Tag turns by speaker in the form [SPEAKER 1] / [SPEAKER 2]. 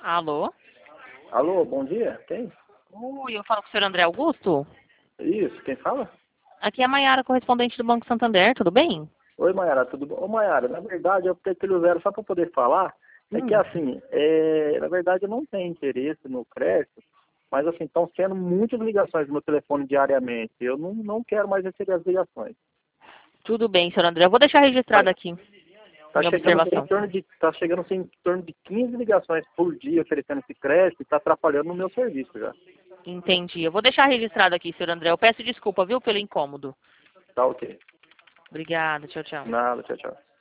[SPEAKER 1] Alô?
[SPEAKER 2] Alô, bom dia. Quem?
[SPEAKER 1] Eu falo com o senhor André Augusto.
[SPEAKER 2] Isso, quem fala?
[SPEAKER 1] Aqui é a Maiara, correspondente do Banco Santander, tudo bem?
[SPEAKER 2] Oi, Maiara, tudo bom? Ô, Maiara, na verdade, eu tenho aquele zero só para poder falar. É que, assim, na verdade, eu não tenho interesse no crédito, mas, assim, estão sendo muitas ligações no meu telefone diariamente. Eu não quero mais receber as ligações.
[SPEAKER 1] Tudo bem, senhor André. Eu vou deixar registrado aqui,
[SPEAKER 2] Tá
[SPEAKER 1] minha
[SPEAKER 2] chegando assim,
[SPEAKER 1] observação.
[SPEAKER 2] tá chegando assim, em torno de 15 ligações por dia oferecendo esse crédito e tá atrapalhando no meu serviço já.
[SPEAKER 1] Entendi. Eu vou deixar registrado aqui, senhor André. Eu peço desculpa, viu, pelo incômodo.
[SPEAKER 2] Tá ok.
[SPEAKER 1] Obrigada, tchau, tchau.
[SPEAKER 2] Nada, tchau, tchau.